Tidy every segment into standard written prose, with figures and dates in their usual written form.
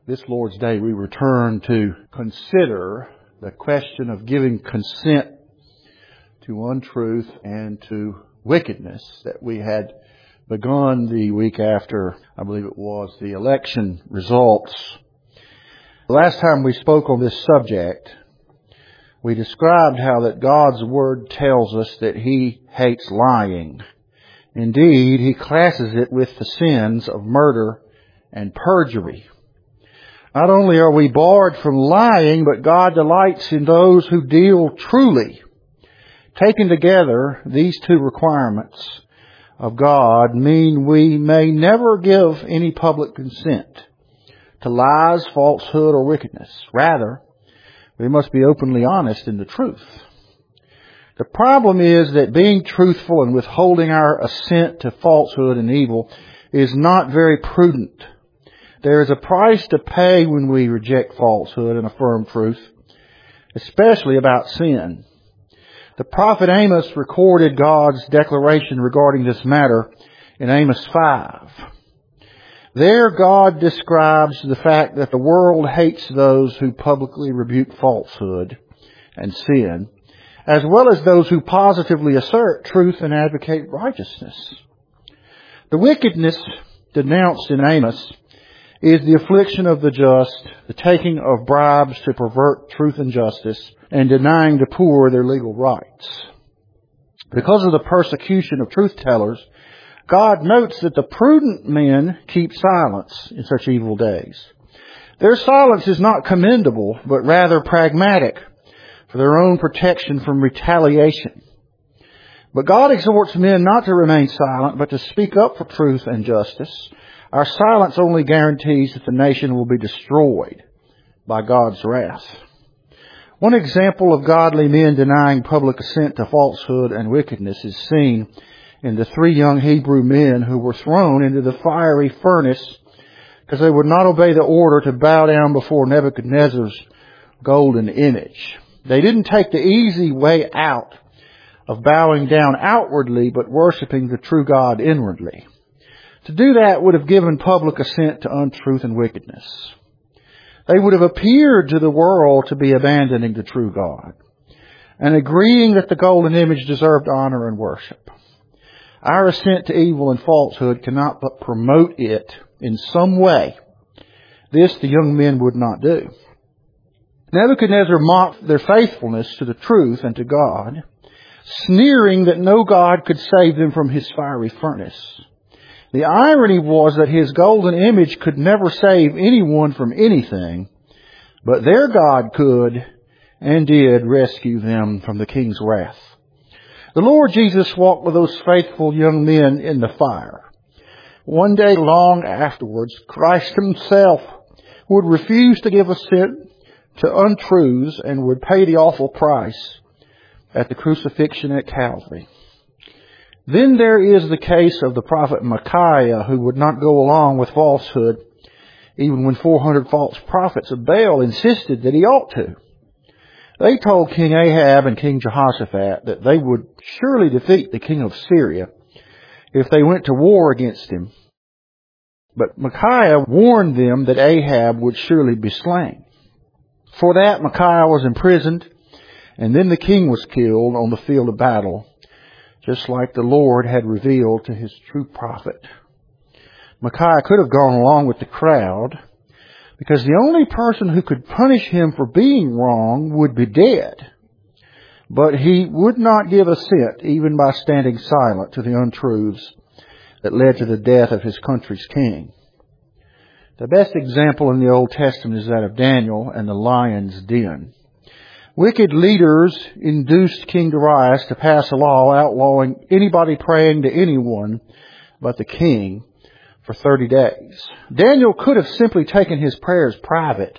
This Lord's Day, we return to consider the question of giving consent to untruth and to wickedness that we had begun the week after, I believe it was, the election results. The last time we spoke on this subject, we described how that God's Word tells us that He hates lying. Indeed, He classes it with the sins of murder and perjury. Not only are we barred from lying, but God delights in those who deal truly. Taken together, these two requirements of God mean we may never give any public consent to lies, falsehood, or wickedness. Rather, we must be openly honest in the truth. The problem is that being truthful and withholding our assent to falsehood and evil is not very prudent. There is a price to pay when we reject falsehood and affirm truth, especially about sin. The prophet Amos recorded God's declaration regarding this matter in Amos 5. There God describes the fact that the world hates those who publicly rebuke falsehood and sin, as well as those who positively assert truth and advocate righteousness. The wickedness denounced in Amos is the affliction of the just, the taking of bribes to pervert truth and justice, and denying the poor their legal rights. Because of the persecution of truth-tellers, God notes that the prudent men keep silence in such evil days. Their silence is not commendable, but rather pragmatic, for their own protection from retaliation. But God exhorts men not to remain silent, but to speak up for truth and justice. Our silence only guarantees that the nation will be destroyed by God's wrath. One example of godly men denying public assent to falsehood and wickedness is seen in the 3 young Hebrew men who were thrown into the fiery furnace because they would not obey the order to bow down before Nebuchadnezzar's golden image. They didn't take the easy way out of bowing down outwardly, but worshiping the true God inwardly. To do that would have given public assent to untruth and wickedness. They would have appeared to the world to be abandoning the true God and agreeing that the golden image deserved honor and worship. Our assent to evil and falsehood cannot but promote it in some way. This the young men would not do. Nebuchadnezzar mocked their faithfulness to the truth and to God, sneering that no God could save them from his fiery furnace. The irony was that his golden image could never save anyone from anything, but their God could and did rescue them from the king's wrath. The Lord Jesus walked with those faithful young men in the fire. One day long afterwards, Christ himself would refuse to give assent to untruths and would pay the awful price at the crucifixion at Calvary. Then there is the case of the prophet Micaiah, who would not go along with falsehood, even when 400 false prophets of Baal insisted that he ought to. They told King Ahab and King Jehoshaphat that they would surely defeat the king of Syria if they went to war against him. But Micaiah warned them that Ahab would surely be slain. For that, Micaiah was imprisoned, and then the king was killed on the field of battle, just like the Lord had revealed to his true prophet. Micaiah could have gone along with the crowd, because the only person who could punish him for being wrong would be dead. But he would not give assent, even by standing silent, to the untruths that led to the death of his country's king. The best example in the Old Testament is that of Daniel and the lion's den. Wicked leaders induced King Darius to pass a law outlawing anybody praying to anyone but the king for 30 days. Daniel could have simply taken his prayers private.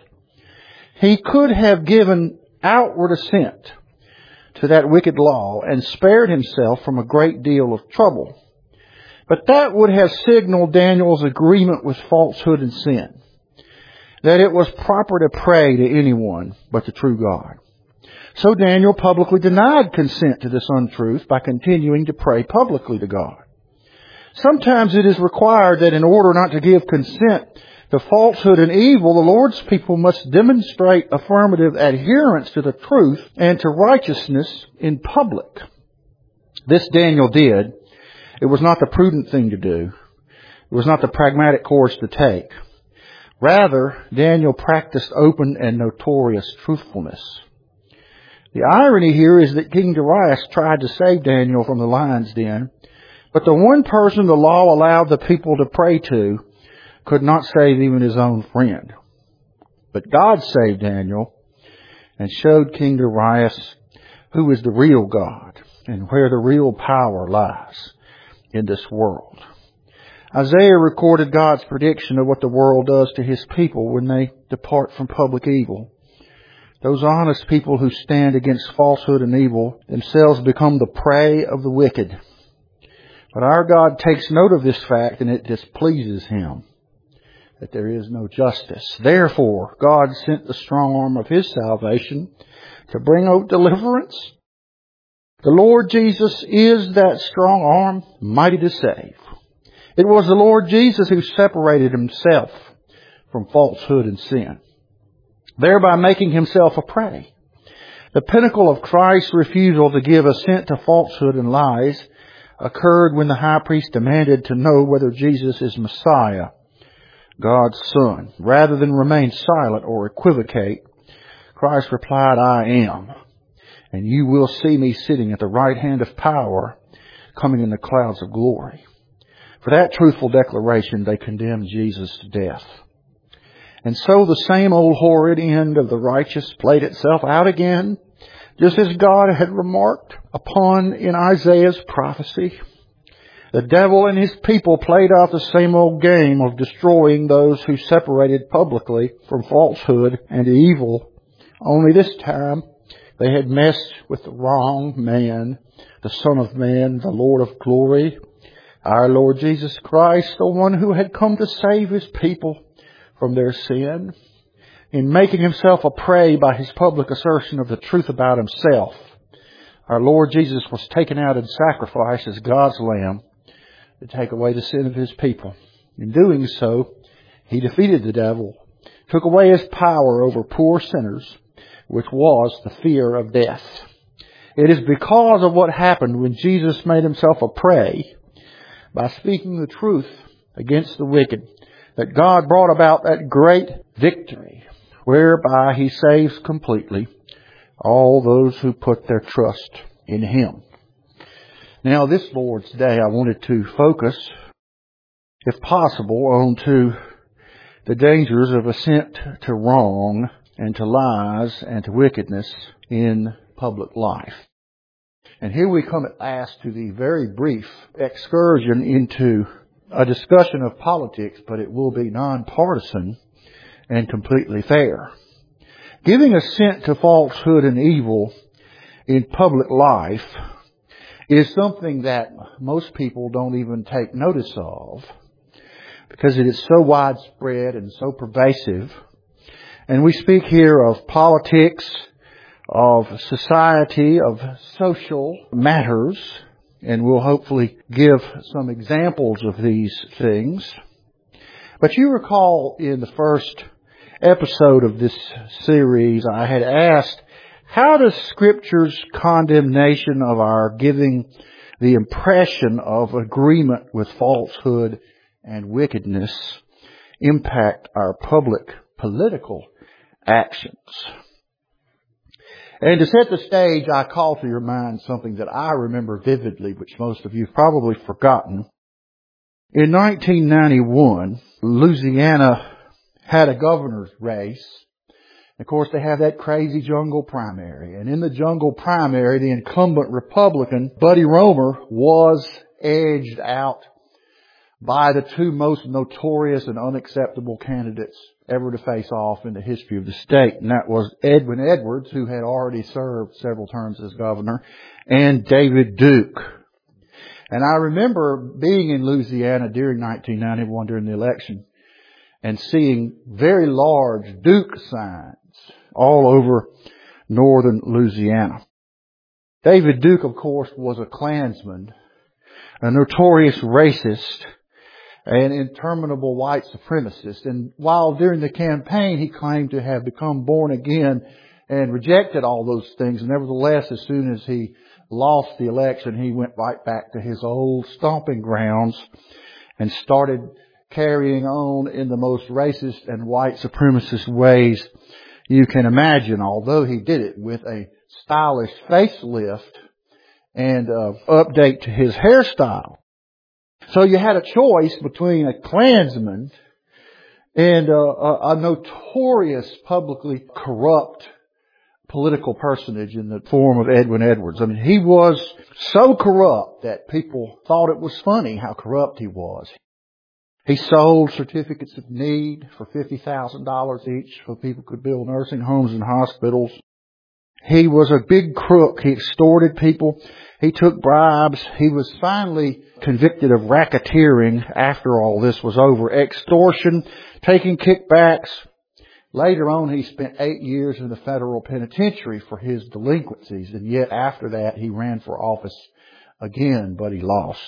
He could have given outward assent to that wicked law and spared himself from a great deal of trouble. But that would have signaled Daniel's agreement with falsehood and sin, that it was proper to pray to anyone but the true God. So Daniel publicly denied consent to this untruth by continuing to pray publicly to God. Sometimes it is required that in order not to give consent to falsehood and evil, the Lord's people must demonstrate affirmative adherence to the truth and to righteousness in public. This Daniel did. It was not the prudent thing to do. It was not the pragmatic course to take. Rather, Daniel practiced open and notorious truthfulness. The irony here is that King Darius tried to save Daniel from the lion's den, but the one person the law allowed the people to pray to could not save even his own friend. But God saved Daniel and showed King Darius who is the real God and where the real power lies in this world. Isaiah recorded God's prediction of what the world does to His people when they depart from public evil. Those honest people who stand against falsehood and evil themselves become the prey of the wicked. But our God takes note of this fact, and it displeases Him that there is no justice. Therefore, God sent the strong arm of His salvation to bring out deliverance. The Lord Jesus is that strong arm, mighty to save. It was the Lord Jesus who separated Himself from falsehood and sin, thereby making Himself a prey. The pinnacle of Christ's refusal to give assent to falsehood and lies occurred when the high priest demanded to know whether Jesus is Messiah, God's Son. Rather than remain silent or equivocate, Christ replied, "I am, and you will see me sitting at the right hand of power, coming in the clouds of glory." For that truthful declaration, they condemned Jesus to death. And so the same old horrid end of the righteous played itself out again, just as God had remarked upon in Isaiah's prophecy. The devil and his people played out the same old game of destroying those who separated publicly from falsehood and evil. Only this time they had messed with the wrong man, the Son of Man, the Lord of glory, our Lord Jesus Christ, the one who had come to save His people from their sin. In making Himself a prey by His public assertion of the truth about Himself, our Lord Jesus was taken out in sacrifice as God's Lamb to take away the sin of His people. In doing so, He defeated the devil, took away his power over poor sinners, which was the fear of death. It is because of what happened when Jesus made Himself a prey by speaking the truth against the wicked that God brought about that great victory, whereby He saves completely all those who put their trust in Him. Now, this Lord's Day, I wanted to focus, if possible, on the dangers of assent to wrong and to lies and to wickedness in public life. And here we come at last to the very brief excursion into a discussion of politics, but it will be nonpartisan and completely fair. Giving assent to falsehood and evil in public life is something that most people don't even take notice of because it is so widespread and so pervasive. And we speak here of politics, of society, of social matters, and we'll hopefully give some examples of these things. But you recall in the first episode of this series, I had asked, how does Scripture's condemnation of our giving the impression of agreement with falsehood and wickedness impact our public political actions? And to set the stage, I call to your mind something that I remember vividly, which most of you have probably forgotten. In 1991, Louisiana had a governor's race. Of course, they have that crazy jungle primary. And in the jungle primary, the incumbent Republican, Buddy Roemer, was edged out by the two most notorious and unacceptable candidates ever to face off in the history of the state. And that was Edwin Edwards, who had already served several terms as governor, and David Duke. And I remember being in Louisiana during 1991 during the election and seeing very large Duke signs all over northern Louisiana. David Duke, of course, was a Klansman, a notorious racist, an interminable white supremacist. And while during the campaign he claimed to have become born again and rejected all those things, nevertheless, as soon as he lost the election, he went right back to his old stomping grounds and started carrying on in the most racist and white supremacist ways you can imagine, although he did it with a stylish facelift and update to his hairstyle. So you had a choice between a Klansman and a notorious publicly corrupt political personage in the form of Edwin Edwards. I mean, he was so corrupt that people thought it was funny how corrupt he was. He sold certificates of need for $50,000 each so people could build nursing homes and hospitals. He was a big crook. He extorted people. He took bribes. He was finally convicted of racketeering after all this was over. Extortion, taking kickbacks. Later on, he spent 8 years in the federal penitentiary for his delinquencies. And yet after that, he ran for office again, but he lost.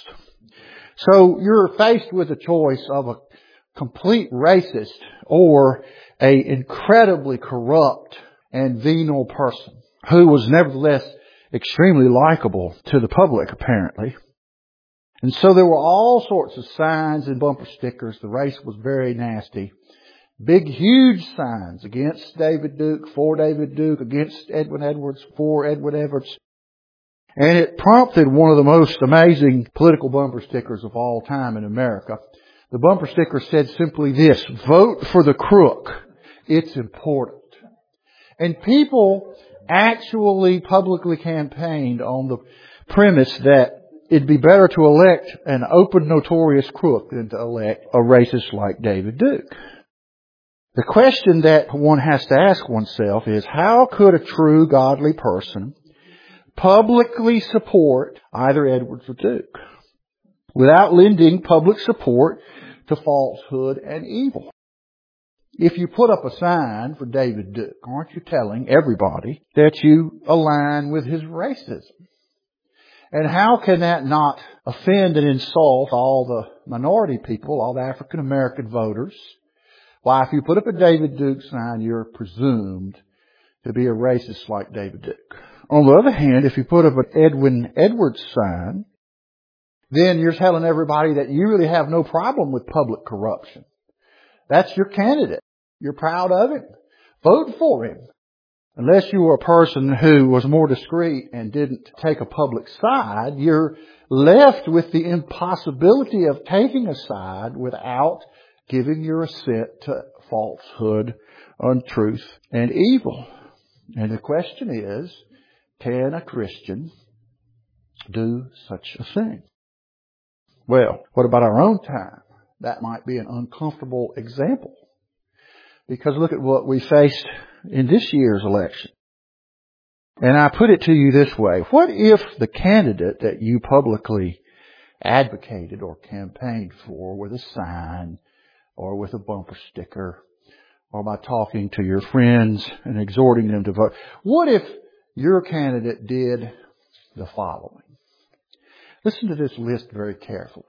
So you're faced with a choice of a complete racist or a incredibly corrupt and venal person who was nevertheless extremely likable to the public, apparently. And so there were all sorts of signs and bumper stickers. The race was very nasty. Big, huge signs against David Duke, for David Duke, against Edwin Edwards, for Edwin Edwards. And it prompted one of the most amazing political bumper stickers of all time in America. The bumper sticker said simply this: vote for the crook. It's important. And people actually publicly campaigned on the premise that it'd be better to elect an open, notorious crook than to elect a racist like David Duke. The question that one has to ask oneself is, how could a true godly person publicly support either Edwards or Duke without lending public support to falsehood and evil? If you put up a sign for David Duke, aren't you telling everybody that you align with his racism? And how can that not offend and insult all the minority people, all the African American voters? Why, if you put up a David Duke sign, you're presumed to be a racist like David Duke. On the other hand, if you put up an Edwin Edwards sign, then you're telling everybody that you really have no problem with public corruption. That's your candidate. You're proud of it. Vote for him. Unless you were a person who was more discreet and didn't take a public side, you're left with the impossibility of taking a side without giving your assent to falsehood, untruth, and evil. And the question is, can a Christian do such a thing? Well, what about our own time? That might be an uncomfortable example. Because look at what we faced in this year's election. And I put it to you this way. What if the candidate that you publicly advocated or campaigned for with a sign or with a bumper sticker or by talking to your friends and exhorting them to vote, what if your candidate did the following? Listen to this list very carefully.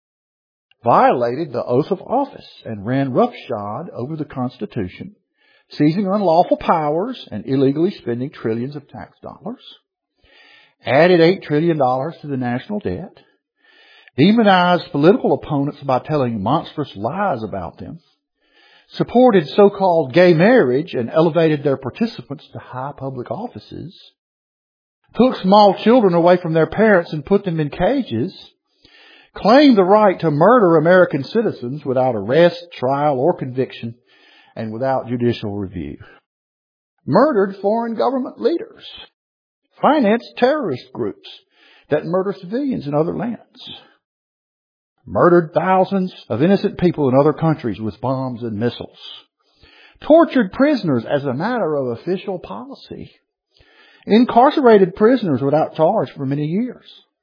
Violated the oath of office and ran roughshod over the Constitution, seizing unlawful powers and illegally spending trillions of tax dollars, added $8 trillion to the national debt, demonized political opponents by telling monstrous lies about them, supported so-called gay marriage and elevated their participants to high public offices, took small children away from their parents and put them in cages, claimed the right to murder American citizens without arrest, trial, or conviction, and without judicial review. Murdered foreign government leaders. Financed terrorist groups that murder civilians in other lands. Murdered thousands of innocent people in other countries with bombs and missiles. Tortured prisoners as a matter of official policy. Incarcerated prisoners without charge for many years.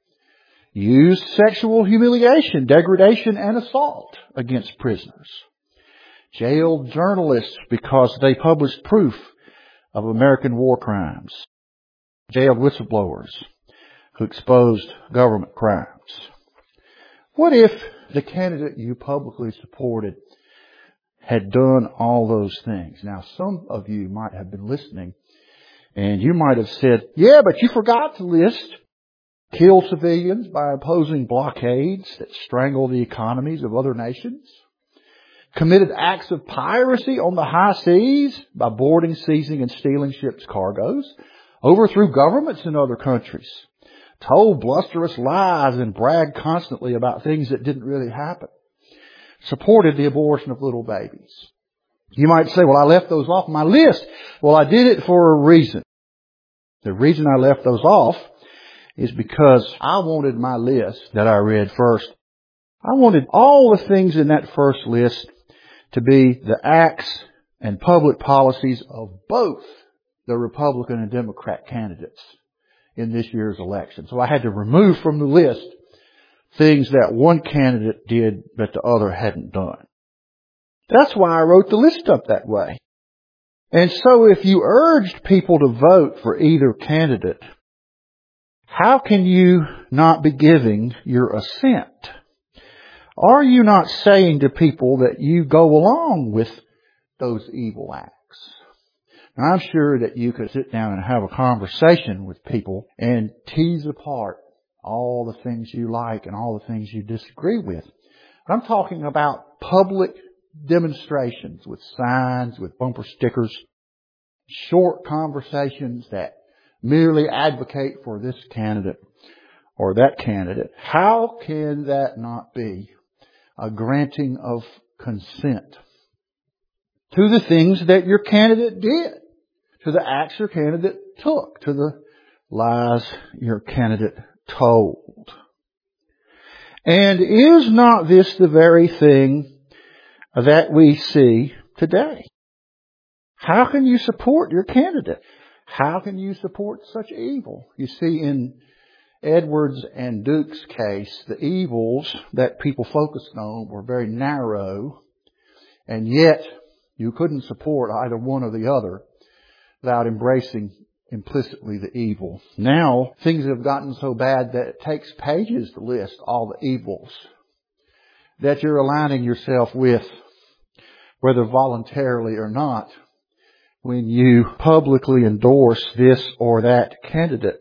Used sexual humiliation, degradation, and assault against prisoners. Jailed journalists because they published proof of American war crimes. Jailed whistleblowers who exposed government crimes. What if the candidate you publicly supported had done all those things. Now, some of you might have been listening, and you might have said, yeah, but you forgot to list kill civilians by imposing blockades that strangle the economies of other nations, committed acts of piracy on the high seas by boarding, seizing, and stealing ships' cargoes, overthrew governments in other countries, told blusterous lies and bragged constantly about things that didn't really happen, supported the abortion of little babies. You might say, well, I left those off my list. Well, I did it for a reason. The reason I left those off is because I wanted my list that I read first. I wanted all the things in that first list to be the acts and public policies of both the Republican and Democrat candidates in this year's election. So I had to remove from the list things that one candidate did that the other hadn't done. That's why I wrote the list up that way. And so if you urged people to vote for either candidate, how can you not be giving your assent? Are you not saying to people that you go along with those evil acts? Now, I'm sure that you could sit down and have a conversation with people and tease apart all the things you like and all the things you disagree with. But I'm talking about public demonstrations with signs, with bumper stickers, short conversations that merely advocate for this candidate or that candidate. How can that not be a granting of consent to the things that your candidate did, to the acts your candidate took, to the lies your candidate told? And is not this the very thing that we see today? How can you support your candidate? How can you support such evil? You see, in Edwards and Duke's case, the evils that people focused on were very narrow, and yet you couldn't support either one or the other without embracing implicitly the evil. Now, things have gotten so bad that it takes pages to list all the evils that you're aligning yourself with, whether voluntarily or not, when you publicly endorse this or that candidate.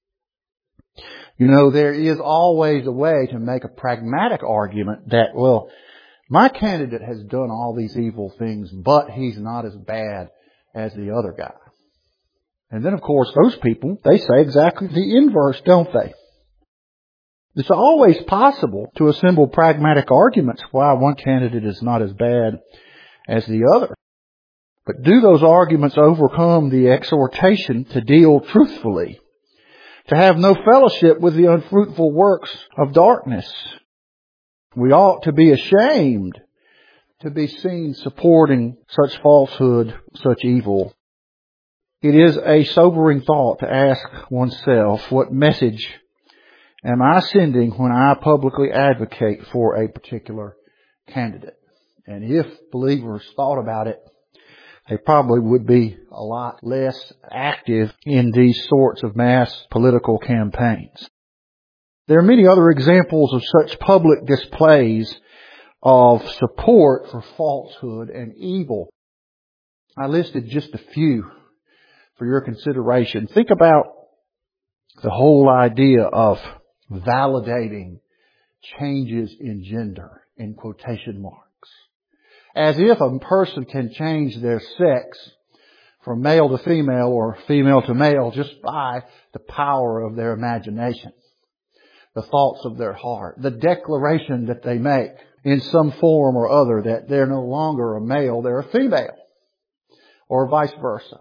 You know, there is always a way to make a pragmatic argument that, well, my candidate has done all these evil things, but he's not as bad as the other guy. And then, of course, those people, they say exactly the inverse, don't they? It's always possible to assemble pragmatic arguments why one candidate is not as bad as the other. But do those arguments overcome the exhortation to deal truthfully, to have no fellowship with the unfruitful works of darkness? We ought to be ashamed to be seen supporting such falsehood, such evil. It is a sobering thought to ask oneself, what message am I sending when I publicly advocate for a particular candidate? And if believers thought about it, they probably would be a lot less active in these sorts of mass political campaigns. There are many other examples of such public displays of support for falsehood and evil. I listed just a few for your consideration. Think about the whole idea of validating changes in gender, in quotation marks. As if a person can change their sex from male to female or female to male just by the power of their imagination, the thoughts of their heart, the declaration that they make in some form or other that they're no longer a male, they're a female, or vice versa.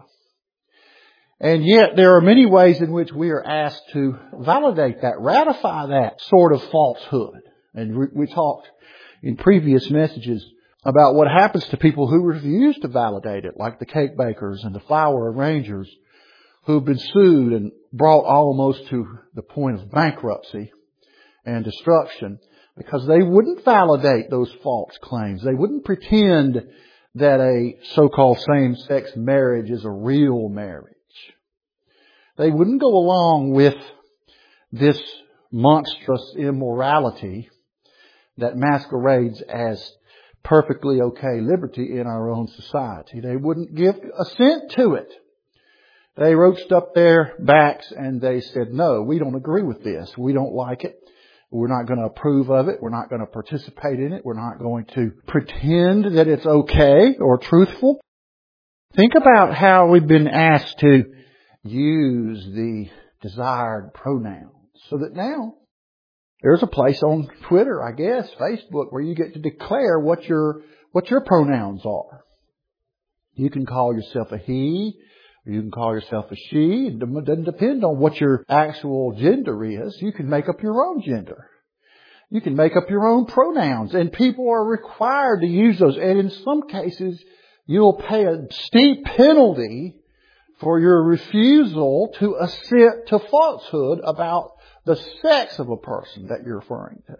And yet there are many ways in which we are asked to validate that, ratify that sort of falsehood. And we talked in previous messages about what happens to people who refuse to validate it, like the cake bakers and the flower arrangers who've been sued and brought almost to the point of bankruptcy and destruction because they wouldn't validate those false claims. They wouldn't pretend that a so-called same-sex marriage is a real marriage. They wouldn't go along with this monstrous immorality that masquerades as perfectly okay liberty in our own society. They wouldn't give assent to it. They roached up their backs and they said, no, we don't agree with this. We don't like it. We're not going to approve of it. We're not going to participate in it. We're not going to pretend that it's okay or truthful. Think about how we've been asked to use the desired pronouns, so that now there's a place on Twitter, I guess, Facebook, where you get to declare what your pronouns are. You can call yourself a he, or you can call yourself a she. It doesn't depend on what your actual gender is. You can make up your own gender. You can make up your own pronouns, and people are required to use those. And in some cases, you'll pay a steep penalty for your refusal to assent to falsehood about the sex of a person that you're referring to.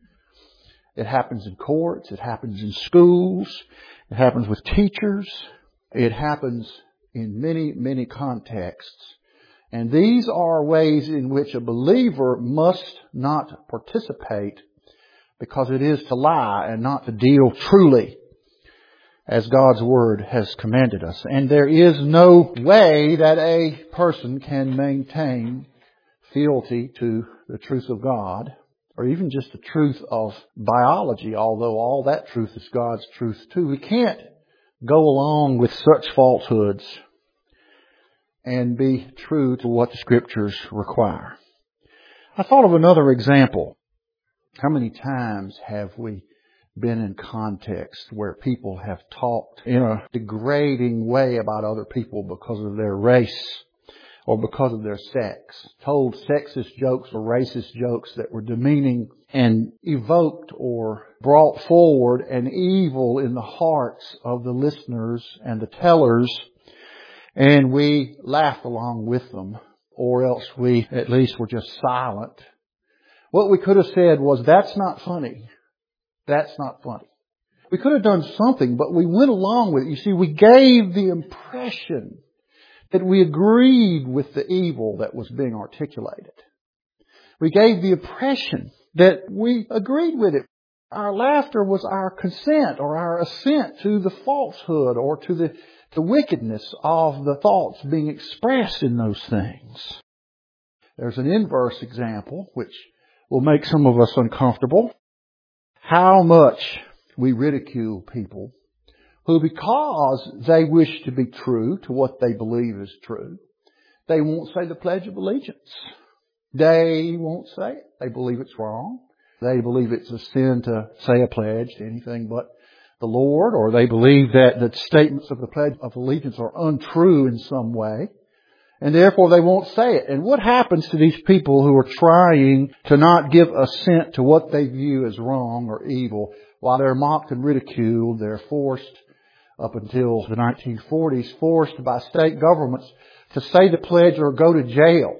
It happens in courts. It happens in schools. It happens with teachers. It happens in many, many contexts. And these are ways in which a believer must not participate, because it is to lie and not to deal truly as God's Word has commanded us. And there is no way that a person can maintain fealty to the truth of God, or even just the truth of biology, although all that truth is God's truth too. We can't go along with such falsehoods and be true to what the Scriptures require. I thought of another example. How many times have we been in context where people have talked in a degrading way about other people because of their race or because of their sex, told sexist jokes or racist jokes that were demeaning and evoked or brought forward an evil in the hearts of the listeners and the tellers, and we laughed along with them, or else we at least were just silent. What we could have said was, that's not funny. That's not funny. We could have done something, but we went along with it. You see, we gave the impression that we agreed with the evil that was being articulated. We gave the impression that we agreed with it. Our laughter was our consent or our assent to the falsehood or to the wickedness of the thoughts being expressed in those things. There's an inverse example which will make some of us uncomfortable. How much we ridicule people who, because they wish to be true to what they believe is true, they won't say the Pledge of Allegiance. They won't say it. They believe it's wrong. They believe it's a sin to say a pledge to anything but the Lord, or they believe that the statements of the Pledge of Allegiance are untrue in some way, and therefore they won't say it. And what happens to these people who are trying to not give assent to what they view as wrong or evil? While they're mocked and ridiculed, they're forced, up until the 1940s, forced by state governments to say the pledge or go to jail.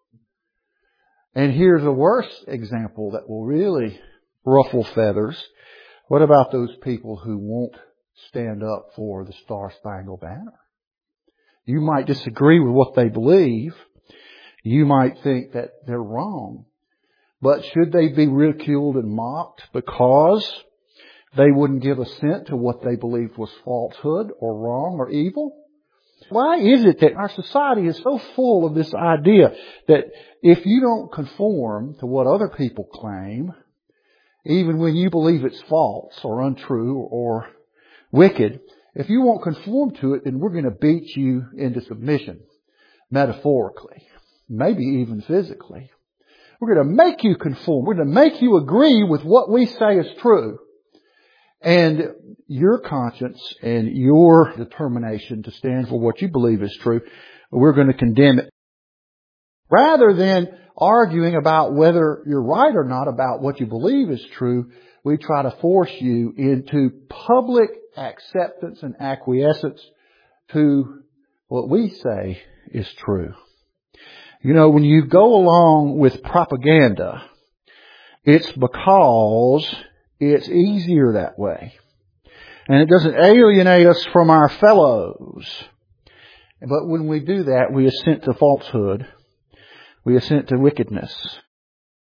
And here's a worse example that will really ruffle feathers. What about those people who won't stand up for the Star-Spangled Banner? You might disagree with what they believe. You might think that they're wrong. But should they be ridiculed and mocked because they wouldn't give assent to what they believed was falsehood or wrong or evil? Why is it that our society is so full of this idea that if you don't conform to what other people claim, even when you believe it's false or untrue or wicked, if you won't conform to it, then we're going to beat you into submission, metaphorically, maybe even physically. We're going to make you conform. We're going to make you agree with what we say is true. And your conscience and your determination to stand for what you believe is true, we're going to condemn it. Rather than arguing about whether you're right or not about what you believe is true, we try to force you into public acceptance and acquiescence to what we say is true. You know, when you go along with propaganda, it's because it's easier that way. And it doesn't alienate us from our fellows. But when we do that, we assent to falsehood. We assent to wickedness.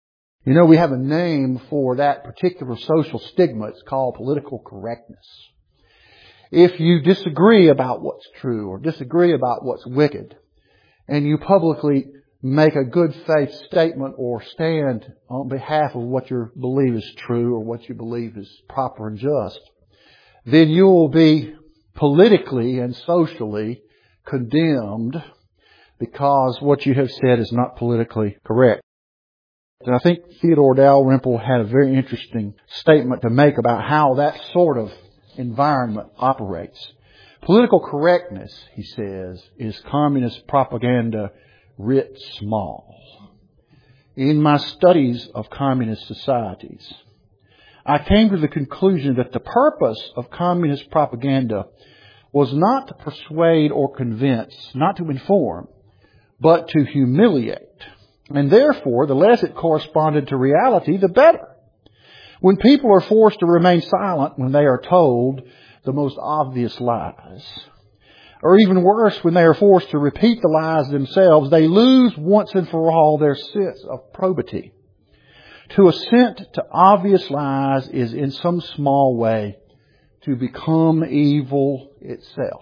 You know, we have a name for that particular social stigma. It's called political correctness. If you disagree about what's true or disagree about what's wicked, and you publicly make a good faith statement or stand on behalf of what you believe is true or what you believe is proper and just, then you will be politically and socially condemned because what you have said is not politically correct. And I think Theodore Dalrymple had a very interesting statement to make about how that sort of environment operates. Political correctness, he says, is communist propaganda writ small. In my studies of communist societies, I came to the conclusion that the purpose of communist propaganda was not to persuade or convince, not to inform, but to humiliate. And therefore, the less it corresponded to reality, the better. When people are forced to remain silent when they are told the most obvious lies, or even worse, when they are forced to repeat the lies themselves, they lose once and for all their sense of probity. To assent to obvious lies is in some small way to become evil itself.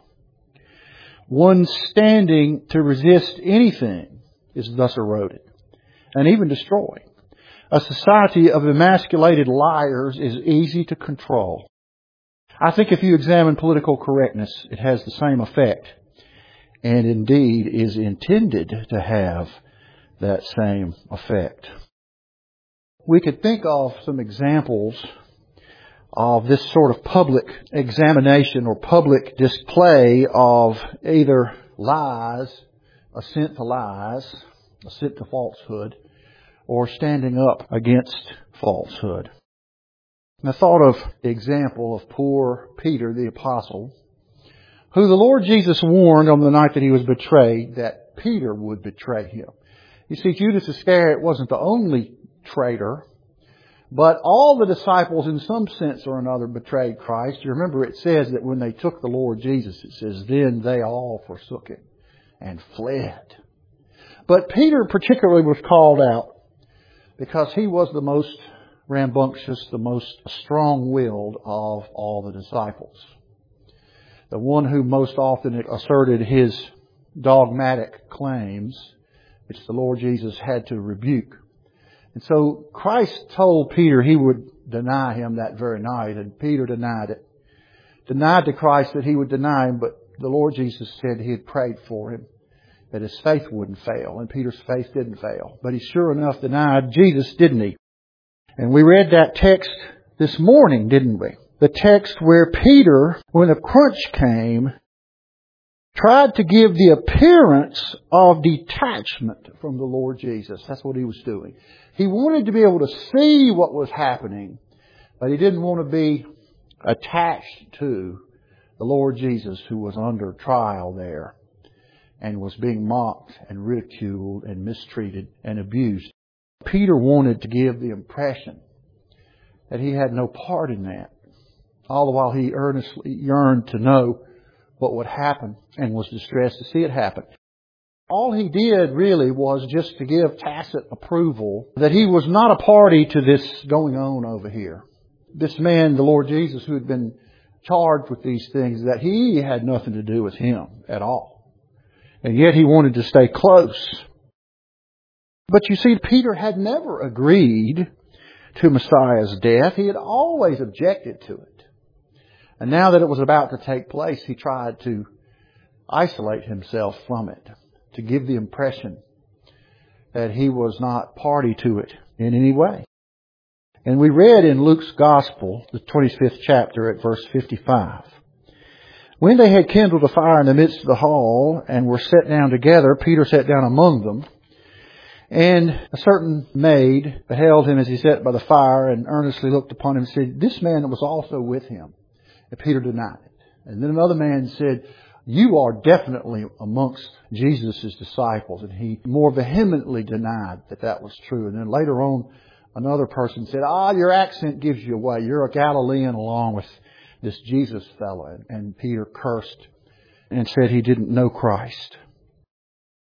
One standing to resist anything is thus eroded and even destroyed. A society of emasculated liars is easy to control. I think if you examine political correctness, it has the same effect, and indeed is intended to have that same effect. We could think of some examples of this sort of public examination or public display of either lies, assent to lies, assent to falsehood, or standing up against falsehood. And I thought of the example of poor Peter the Apostle, who the Lord Jesus warned on the night that he was betrayed that Peter would betray him. You see, Judas Iscariot wasn't the only traitor, but all the disciples in some sense or another betrayed Christ. You remember it says that when they took the Lord Jesus, it says, then they all forsook him and fled. But Peter particularly was called out because he was the most rambunctious, the most strong-willed of all the disciples. The one who most often asserted his dogmatic claims, which the Lord Jesus had to rebuke. And so Christ told Peter he would deny him that very night, and Peter denied it. Denied to Christ that he would deny him, but the Lord Jesus said he had prayed for him, that his faith wouldn't fail, and Peter's faith didn't fail. But he sure enough denied Jesus, didn't he? And we read that text this morning, didn't we? The text where Peter, when the crunch came, tried to give the appearance of detachment from the Lord Jesus. That's what he was doing. He wanted to be able to see what was happening, but he didn't want to be attached to the Lord Jesus, who was under trial there and was being mocked and ridiculed and mistreated and abused. Peter wanted to give the impression that he had no part in that, all the while he earnestly yearned to know what would happen and was distressed to see it happen. All he did really was just to give tacit approval that he was not a party to this going on over here. This man, the Lord Jesus, who had been charged with these things, that he had nothing to do with him at all. And yet he wanted to stay close. But you see, Peter had never agreed to Messiah's death. He had always objected to it. And now that it was about to take place, he tried to isolate himself from it, to give the impression that he was not party to it in any way. And we read in Luke's Gospel, the 25th chapter at verse 55. When they had kindled a fire in the midst of the hall and were set down together, Peter sat down among them. And a certain maid beheld him as he sat by the fire and earnestly looked upon him and said, this man was also with him. And Peter denied it. And then another man said, you are definitely amongst Jesus' disciples. And he more vehemently denied that that was true. And then later on, another person said, your accent gives you away. You're a Galilean along with this Jesus fellow. And Peter cursed and said he didn't know Christ.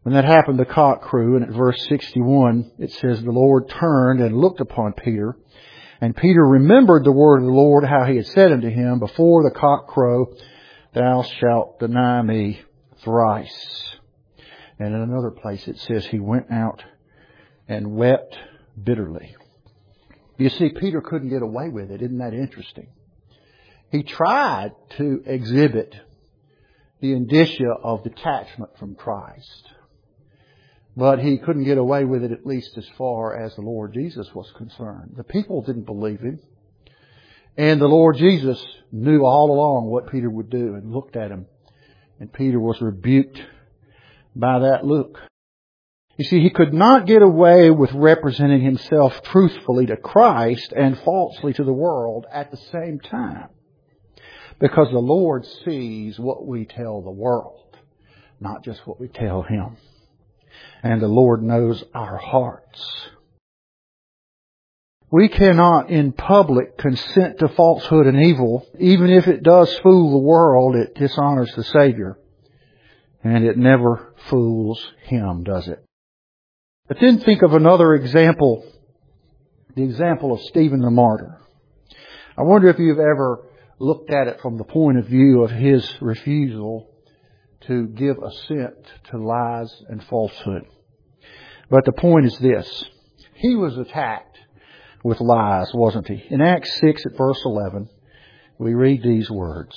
When that happened, the cock crew, and at verse 61, it says, the Lord turned and looked upon Peter, and Peter remembered the word of the Lord, how he had said unto him, before the cock crow, thou shalt deny me thrice. And in another place it says he went out and wept bitterly. You see, Peter couldn't get away with it. Isn't that interesting? He tried to exhibit the indicia of detachment from Christ. But he couldn't get away with it, at least as far as the Lord Jesus was concerned. The people didn't believe him. And the Lord Jesus knew all along what Peter would do and looked at him. And Peter was rebuked by that look. You see, he could not get away with representing himself truthfully to Christ and falsely to the world at the same time. Because the Lord sees what we tell the world, not just what we tell Him. And the Lord knows our hearts. We cannot in public consent to falsehood and evil. Even if it does fool the world, it dishonors the Savior. And it never fools Him, does it? But then think of another example. The example of Stephen the martyr. I wonder if you've ever looked at it from the point of view of his refusal to give assent to lies and falsehood. But the point is this. He was attacked with lies, wasn't he? In Acts 6 at verse 11, we read these words.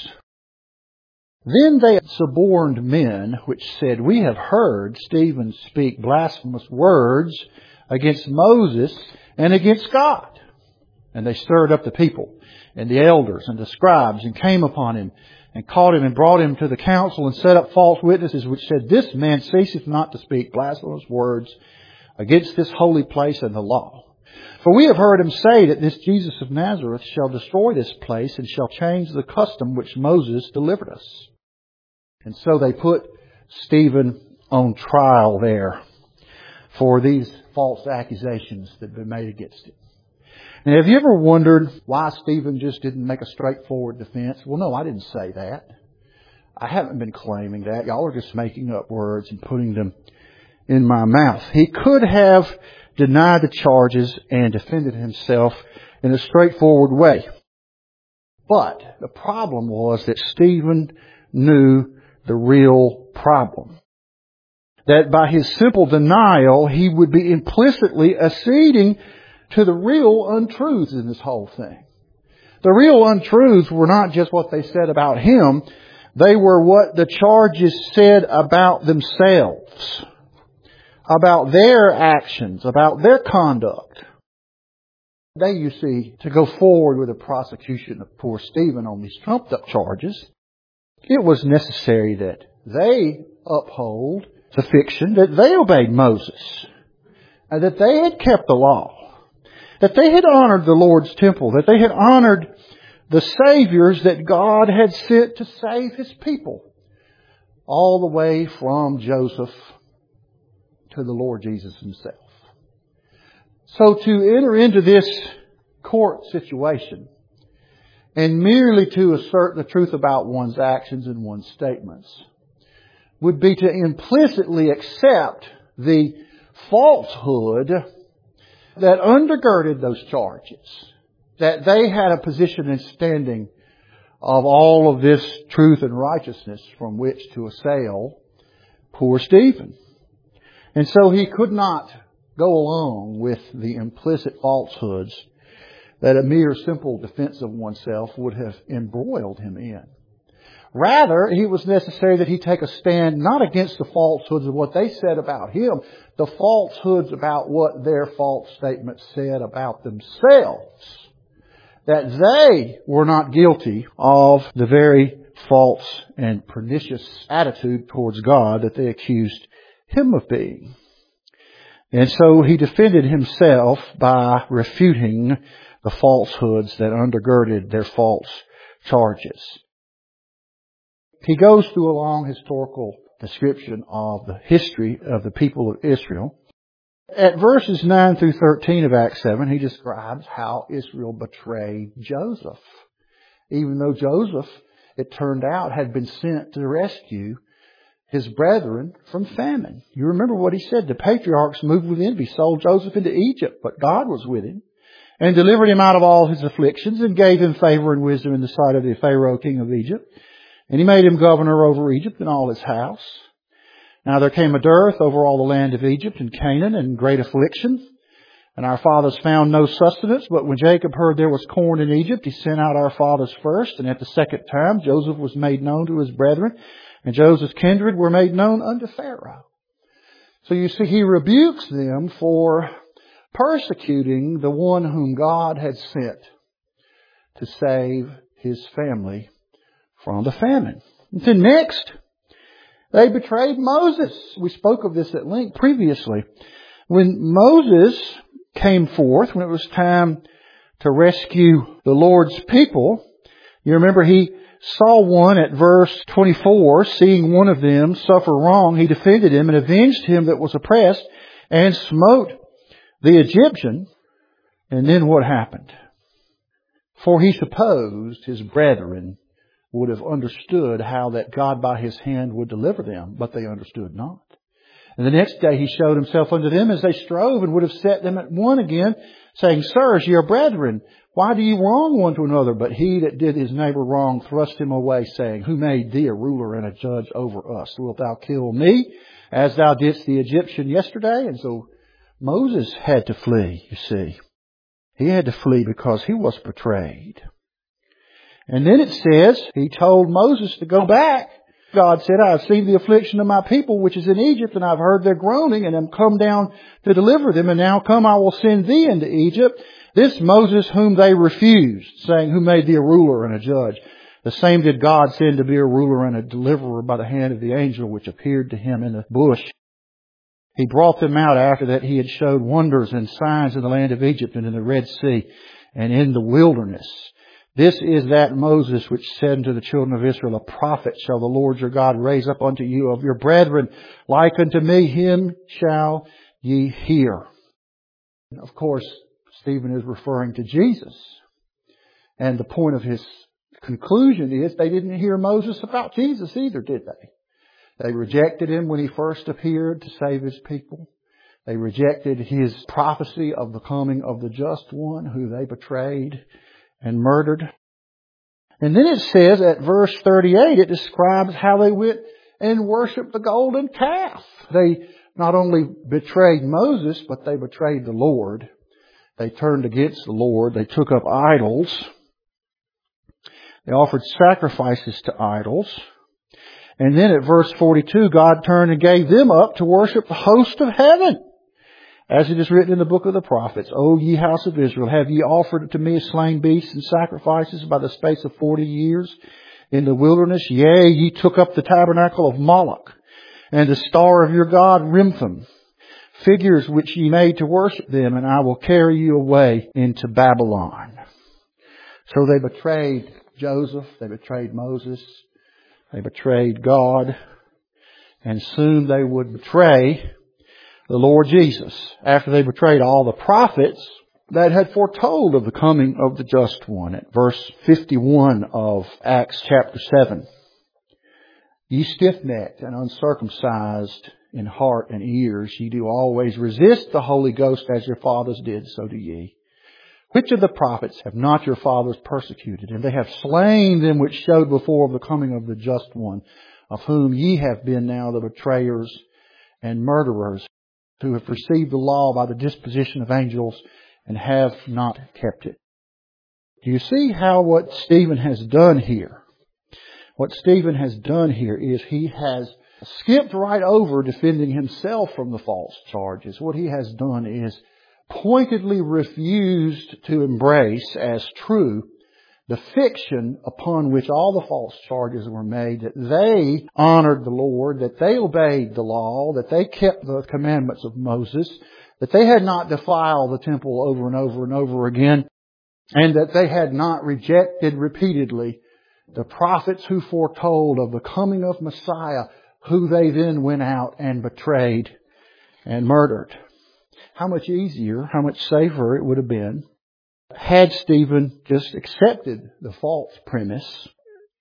Then they suborned men which said, we have heard Stephen speak blasphemous words against Moses and against God. And they stirred up the people and the elders and the scribes and came upon him and caught him and brought him to the council and set up false witnesses which said, this man ceaseth not to speak blasphemous words against this holy place and the law. For we have heard him say that this Jesus of Nazareth shall destroy this place and shall change the custom which Moses delivered us. And so they put Stephen on trial there for these false accusations that had been made against him. Now, have you ever wondered why Stephen just didn't make a straightforward defense? Well, no, I didn't say that. I haven't been claiming that. Y'all are just making up words and putting them in my mouth. He could have denied the charges and defended himself in a straightforward way. But the problem was that Stephen knew the real problem. That by his simple denial, he would be implicitly acceding to the real untruths in this whole thing. The real untruths were not just what they said about him. They were what the charges said about themselves, about their actions, about their conduct. They, you see, to go forward with a prosecution of poor Stephen on these trumped up charges, it was necessary that they uphold the fiction that they obeyed Moses, and that they had kept the law, that they had honored the Lord's temple, that they had honored the Saviors that God had sent to save His people, all the way from Joseph to the Lord Jesus Himself. So to enter into this court situation and merely to assert the truth about one's actions and one's statements would be to implicitly accept the falsehood that undergirded those charges, that they had a position and standing of all of this truth and righteousness from which to assail poor Stephen. And so he could not go along with the implicit falsehoods that a mere simple defense of oneself would have embroiled him in. Rather, it was necessary that he take a stand not against the falsehoods of what they said about him, the falsehoods about what their false statements said about themselves. That they were not guilty of the very false and pernicious attitude towards God that they accused him of being. And so he defended himself by refuting the falsehoods that undergirded their false charges. He goes through a long historical description of the history of the people of Israel. At verses 9 through 13 of Acts 7, he describes how Israel betrayed Joseph. Even though Joseph, it turned out, had been sent to rescue his brethren from famine. You remember what he said. The patriarchs moved with envy, sold Joseph into Egypt, but God was with him and delivered him out of all his afflictions and gave him favor and wisdom in the sight of the Pharaoh, king of Egypt. And he made him governor over Egypt and all his house. Now there came a dearth over all the land of Egypt and Canaan and great affliction. And our fathers found no sustenance, but when Jacob heard there was corn in Egypt, he sent out our fathers first. And at the second time, Joseph was made known to his brethren, and Joseph's kindred were made known unto Pharaoh. So you see, he rebukes them for persecuting the one whom God had sent to save his family from the famine. And then next, they betrayed Moses. We spoke of this at length previously. When Moses came forth, when it was time to rescue the Lord's people, you remember he saw one at verse 24, seeing one of them suffer wrong, he defended him and avenged him that was oppressed and smote the Egyptian. And then what happened? For he supposed his brethren would have understood how that God by his hand would deliver them, but they understood not. And the next day he showed himself unto them as they strove and would have set them at one again, saying, Sirs, ye are brethren, why do ye wrong one to another? But he that did his neighbor wrong thrust him away, saying, Who made thee a ruler and a judge over us? Wilt thou kill me, as thou didst the Egyptian yesterday? And so Moses had to flee, you see. He had to flee because he was betrayed. And then it says, he told Moses to go back. God said, I have seen the affliction of my people which is in Egypt, and I've heard their groaning, and am come down to deliver them. And now come, I will send thee into Egypt. This Moses whom they refused, saying, Who made thee a ruler and a judge? The same did God send to be a ruler and a deliverer by the hand of the angel which appeared to him in the bush. He brought them out after that he had showed wonders and signs in the land of Egypt and in the Red Sea and in the wilderness. This is that Moses which said unto the children of Israel, A prophet shall the Lord your God raise up unto you of your brethren, like unto me, him shall ye hear. Of course, Stephen is referring to Jesus. And the point of his conclusion is they didn't hear Moses about Jesus either, did they? They rejected him when he first appeared to save his people. They rejected his prophecy of the coming of the just one who they betrayed and murdered. And then it says at verse 38, it describes how they went and worshiped the golden calf. They not only betrayed Moses, but they betrayed the Lord. They turned against the Lord. They took up idols. They offered sacrifices to idols. And then at verse 42, God turned and gave them up to worship the host of heaven. As it is written in the book of the prophets, O ye house of Israel, have ye offered to me slain beasts and sacrifices by the space of 40 years in the wilderness? Yea, ye took up the tabernacle of Moloch and the star of your god Remphan, figures which ye made to worship them, and I will carry you away into Babylon. So they betrayed Joseph, they betrayed Moses, they betrayed God, and soon they would betray the Lord Jesus, after they betrayed all the prophets that had foretold of the coming of the just one. At verse 51 of Acts chapter 7. Ye stiff-necked and uncircumcised in heart and ears, ye do always resist the Holy Ghost as your fathers did, so do ye. Which of the prophets have not your fathers persecuted? And they have slain them which showed before of the coming of the just one, of whom ye have been now the betrayers and murderers, who have received the law by the disposition of angels and have not kept it. Do you see how what Stephen has done here? What Stephen has done here is he has skipped right over defending himself from the false charges. What he has done is pointedly refused to embrace as true the fiction upon which all the false charges were made, that they honored the Lord, that they obeyed the law, that they kept the commandments of Moses, that they had not defiled the temple over and over and over again, and that they had not rejected repeatedly the prophets who foretold of the coming of Messiah, who they then went out and betrayed and murdered. How much easier, how much safer it would have been had Stephen just accepted the false premise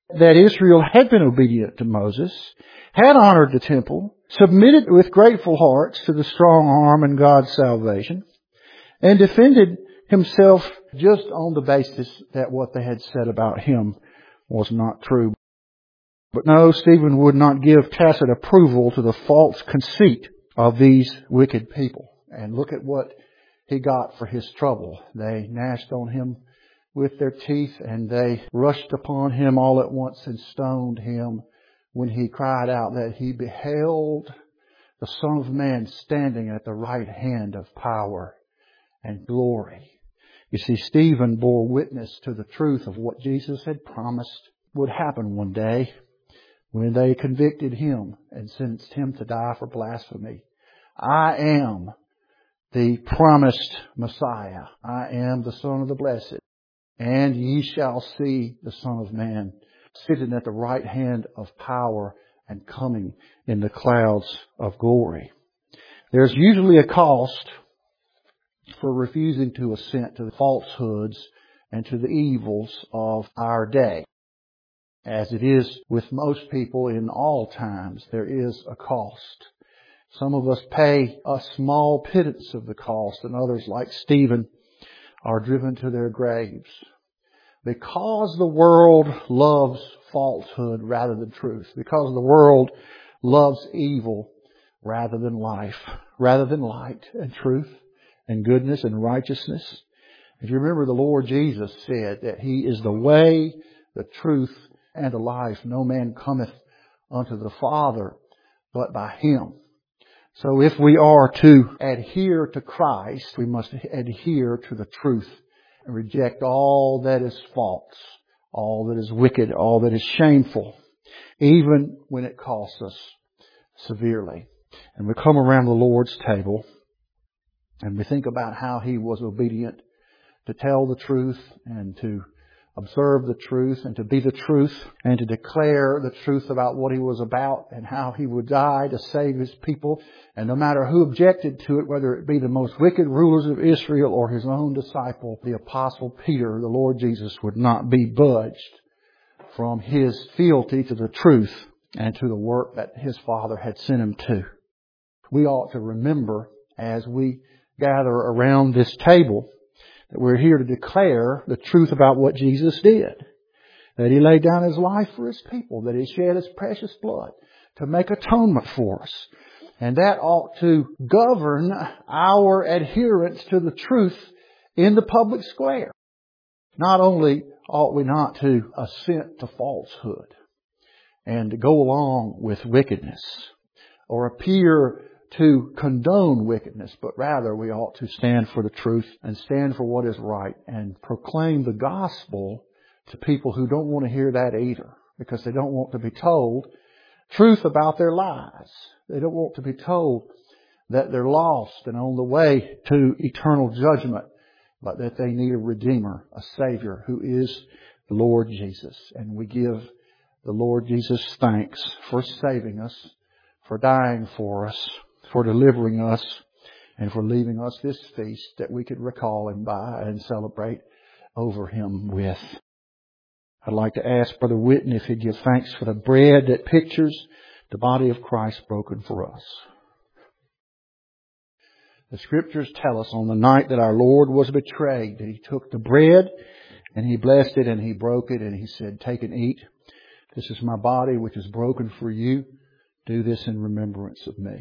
that Israel had been obedient to Moses, had honored the temple, submitted with grateful hearts to the strong arm and God's salvation, and defended himself just on the basis that what they had said about him was not true. But no, Stephen would not give tacit approval to the false conceit of these wicked people. And look at what he got for his trouble. They gnashed on him with their teeth, and they rushed upon him all at once and stoned him when he cried out that he beheld the Son of Man standing at the right hand of power and glory. You see, Stephen bore witness to the truth of what Jesus had promised would happen one day when they convicted him and sentenced him to die for blasphemy. I am the promised Messiah. I am the Son of the Blessed. And ye shall see the Son of Man sitting at the right hand of power and coming in the clouds of glory. There's usually a cost for refusing to assent to the falsehoods and to the evils of our day. As it is with most people in all times, there is a cost. Some of us pay a small pittance of the cost, and others, like Stephen, are driven to their graves. Because the world loves falsehood rather than truth. Because the world loves evil rather than life. Rather than light and truth and goodness and righteousness. If you remember, the Lord Jesus said that He is the way, the truth, and the life. No man cometh unto the Father but by Him. So if we are to adhere to Christ, we must adhere to the truth and reject all that is false, all that is wicked, all that is shameful, even when it costs us severely. And we come around the Lord's table and we think about how He was obedient to tell the truth and to observe the truth and to be the truth and to declare the truth about what He was about and how He would die to save His people. And no matter who objected to it, whether it be the most wicked rulers of Israel or His own disciple, the Apostle Peter, the Lord Jesus, would not be budged from his fealty to the truth and to the work that His Father had sent him to. We ought to remember as we gather around this table that we're here to declare the truth about what Jesus did. That He laid down His life for His people. That He shed His precious blood to make atonement for us. And that ought to govern our adherence to the truth in the public square. Not only ought we not to assent to falsehood and to go along with wickedness or appear to condone wickedness, but rather we ought to stand for the truth and stand for what is right and proclaim the gospel to people who don't want to hear that either, because they don't want to be told truth about their lives. They don't want to be told that they're lost and on the way to eternal judgment, but that they need a Redeemer, a Savior, who is the Lord Jesus. And we give the Lord Jesus thanks for saving us, for dying for us, for delivering us, and for leaving us this feast that we could recall Him by and celebrate over Him with. I'd like to ask Brother Whitten if he'd give thanks for the bread that pictures the body of Christ broken for us. The Scriptures tell us on the night that our Lord was betrayed, that He took the bread and He blessed it and He broke it and He said, "Take and eat. This is my body which is broken for you. Do this in remembrance of me."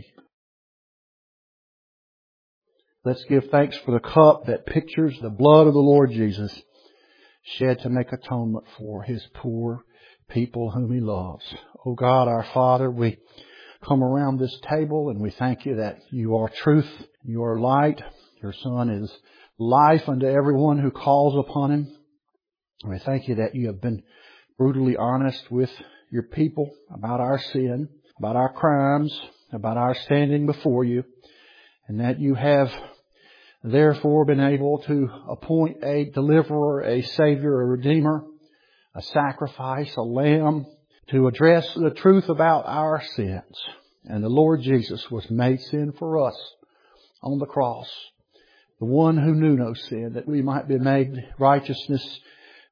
Let's give thanks for the cup that pictures the blood of the Lord Jesus shed to make atonement for His poor people whom He loves. Oh God, our Father, we come around this table and we thank You that You are truth, You are light, Your Son is life unto everyone who calls upon Him. We thank You that You have been brutally honest with Your people about our sin, about our crimes, about our standing before You, and that You have therefore been able to appoint a deliverer, a Savior, a Redeemer, a sacrifice, a lamb, to address the truth about our sins. And the Lord Jesus was made sin for us on the cross, the one who knew no sin, that we might be made righteousness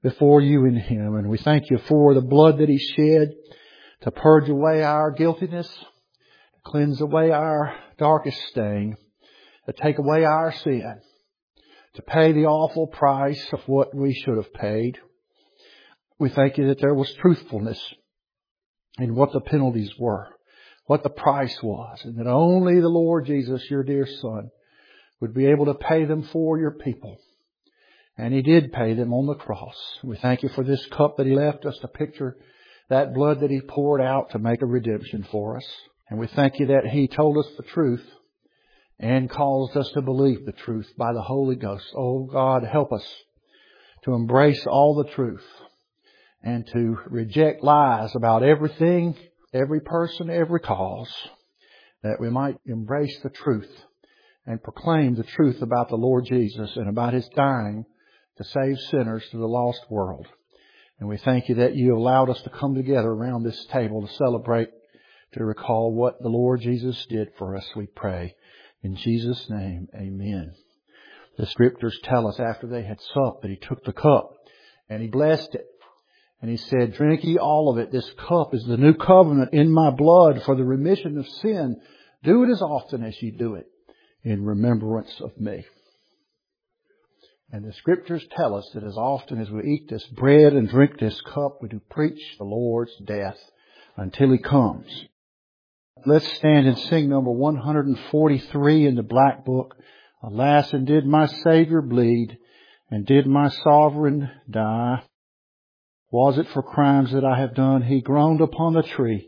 before you in Him. And we thank you for the blood that He shed to purge away our guiltiness, to cleanse away our darkest stain, to take away our sin, to pay the awful price of what we should have paid. We thank you that there was truthfulness in what the penalties were, what the price was, and that only the Lord Jesus, your dear Son, would be able to pay them for your people. And He did pay them on the cross. We thank you for this cup that He left us to picture that blood that He poured out to make a redemption for us. And we thank you that He told us the truth and caused us to believe the truth by the Holy Ghost. Oh God, help us to embrace all the truth and to reject lies about everything, every person, every cause, that we might embrace the truth and proclaim the truth about the Lord Jesus and about His dying to save sinners to the lost world. And we thank you that you allowed us to come together around this table to celebrate, to recall what the Lord Jesus did for us, we pray. In Jesus' name, amen. The Scriptures tell us after they had supped that He took the cup and He blessed it. And He said, drink ye all of it. This cup is the new covenant in my blood for the remission of sin. Do it as often as you do it in remembrance of me. And the Scriptures tell us that as often as we eat this bread and drink this cup, we do preach the Lord's death until He comes. Let's stand and sing number 143 in the Black Book. Alas, and did my Savior bleed, and did my Sovereign die? Was it for crimes that I have done? He groaned upon the tree.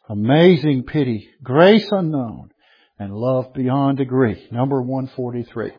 Amazing pity, grace unknown, and love beyond degree. Number 143.